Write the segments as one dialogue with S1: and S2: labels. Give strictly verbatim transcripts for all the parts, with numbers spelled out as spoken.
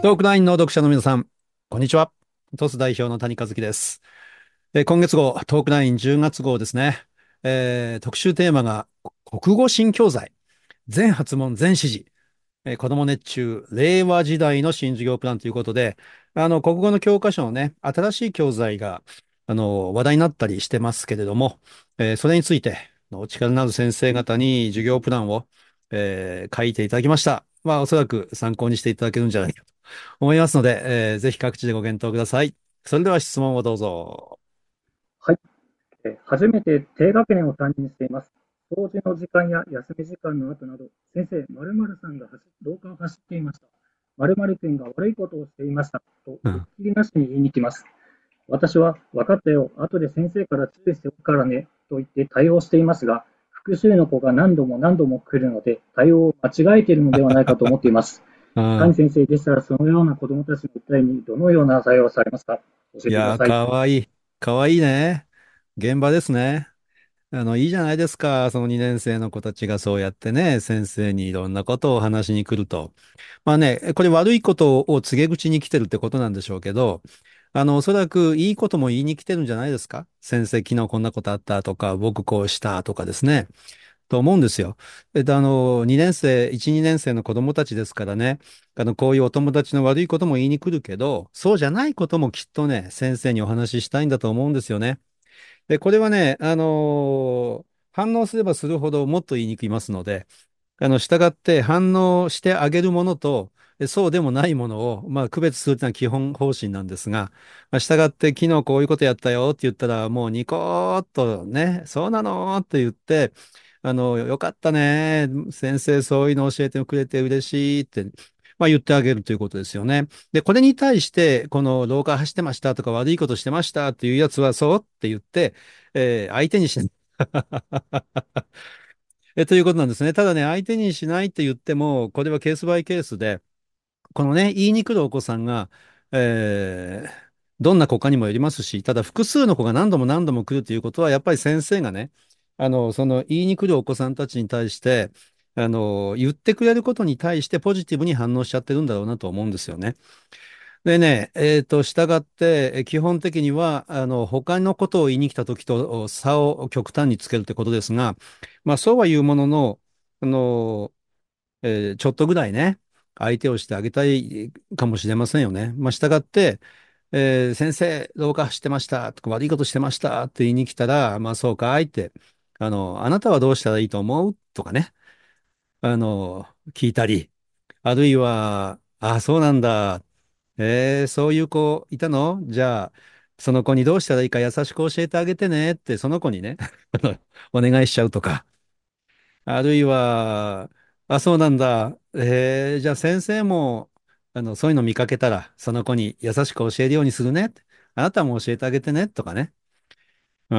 S1: トークラインの読者の皆さん、こんにちは。トス代表の谷和樹です。えー今月号、トークラインじゅうがつ号ですね。えー特集テーマが、国語新教材、全発問全指示、えー子ども熱中、令和時代の新授業プランということで、あの、国語の教科書のね、新しい教材が、あの、話題になったりしてますけれども、えーそれについて、お力のある先生方に授業プランを、えー書いていただきました。まあ、おそらく参考にしていただけるんじゃないかと思いますので、えーぜひ各地でご検討ください。それでは質問をどうぞ。
S2: はい。えー初めて低学年を担任しています。掃除の時間や休み時間の後など、先生、〇〇さんが走廊下を走っていました。〇〇君が悪いことをしていました。と、ひっ
S1: うん。
S2: きりなしに言いに来ます。私は、分かったよ。後で先生から注意しておくからね。と言って対応していますが、複数の子が何度も何度も来るので、対応を間違えているのではないかと思っています。谷
S1: うん。
S2: 先生でしたら、そのような子どもたちの訴えにどのような対応をされますか？教え
S1: いやー、
S2: てください。
S1: かわいい。かわいいね。現場ですね。あの、いいじゃないですか。そのにねん生の子たちがそうやってね、先生にいろんなことを話しに来ると。まあね、これ悪いことを告げ口に来てるってことなんでしょうけど、あの、おそらくいいことも言いに来てるんじゃないですか。先生、昨日こんなことあったとか、僕こうしたとかですね。と思うんですよ。えっと、あの、にねん生、いち、にねん生の子供たちですからね、あの、こういうお友達の悪いことも言いに来るけど、そうじゃないこともきっとね、先生にお話ししたいんだと思うんですよね。で、これはね、あの反応すればするほどもっと言いにくいますので、あの、従って反応してあげるものと、えそうでもないものを、まあ、区別するというのは基本方針なんですが、まあ、従って昨日こういうことやったよって言ったら、もうニコーっとね、そうなのって言って、あの、よかったね。先生そういうの教えてくれて嬉しいって、まあ言ってあげるということですよね。で、これに対して、この廊下走ってましたとか悪いことしてましたっていうやつはそうって言って、えー相手にしない。え、ということなんですね。ただね、相手にしないって言っても、これはケースバイケースで、このね、言いに来るお子さんが、えーどんな子かにもよりますし、ただ複数の子が何度も何度も来るということは、やっぱり先生がね、あの、その言いに来るお子さんたちに対して、あの、言ってくれることに対してポジティブに反応しちゃってるんだろうなと思うんですよね。でね、えっと、従って、え基本的には、あの、他のことを言いに来た時と差を極端につけるってことですが、まあ、そうは言うものの、あの、えーちょっとぐらいね、相手をしてあげたいかもしれませんよね。まあ、従って、えー先生、廊下走ってましたとか、悪いことしてましたって言いに来たら、まあ、そうかいって、あの、あなたはどうしたらいいと思うとかね、あの、聞いたり、あるいは、あ、そうなんだ。えー、そういう子いたのじゃあ、その子にどうしたらいいか優しく教えてあげてねって、その子にね、あのお願いしちゃうとか。あるいは、あ、そうなんだ。えー、じゃあ先生も、あの、そういうの見かけたら、その子に優しく教えるようにするね。あなたも教えてあげてね。とかね。うん。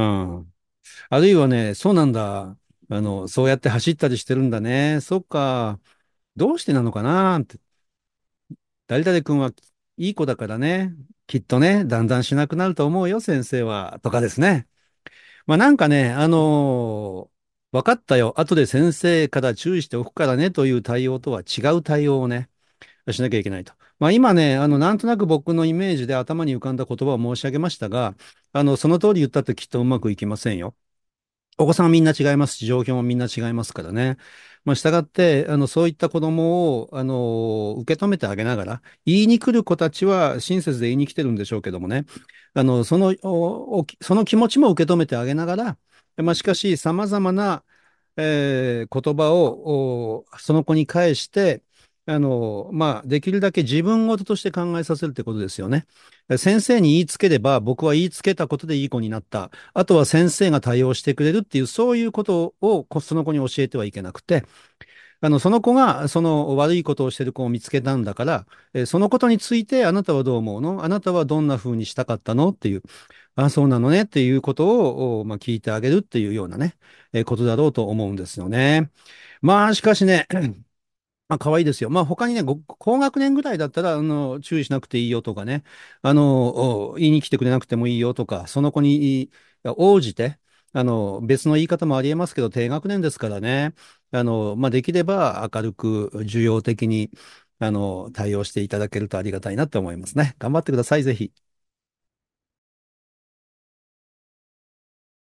S1: あるいはね、そうなんだ。あの、そうやって走ったりしてるんだね。そっか。どうしてなのかなって。誰々君はいい子だからね。きっとね、だんだんしなくなると思うよ、先生は。とかですね。まあなんかね、あのー分かったよ。後で先生から注意しておくからねという対応とは違う対応をね、しなきゃいけないと。まあ今ね、あの、なんとなく僕のイメージで頭に浮かんだ言葉を申し上げましたが、あの、その通り言ったってきっとうまくいきませんよ。お子さんはみんな違いますし、状況もみんな違いますからね。まあ、従って、あの、そういった子供を、あの、受け止めてあげながら、言いに来る子たちは親切で言いに来てるんでしょうけどもね。あの、その、おおその気持ちも受け止めてあげながら、まあ、しかし、様々な、えー言葉を、おその子に返して、あの、まあ、できるだけ自分事として考えさせるってことですよね。先生に言いつければ、僕は言いつけたことでいい子になった。あとは先生が対応してくれるっていう、そういうことをこその子に教えてはいけなくて、あの、その子がその悪いことをしてる子を見つけたんだから、えーそのことについてあなたはどう思うのあなたはどんな風にしたかったのっていう、あ、そうなのねっていうことを、おまあ、聞いてあげるっていうようなね、えーことだろうと思うんですよね。まあ、しかしね、まあ、可愛いですよ。まあ、他にね、ご高学年ぐらいだったら、あの、注意しなくていいよとかね、あの、お言いに来てくれなくてもいいよとか、その子に応じて、あの、別の言い方もありえますけど、低学年ですからね、あの、まあ、できれば明るく、授業的に、 あの、対応していただけるとありがたいなと思いますね。頑張ってください、ぜひ。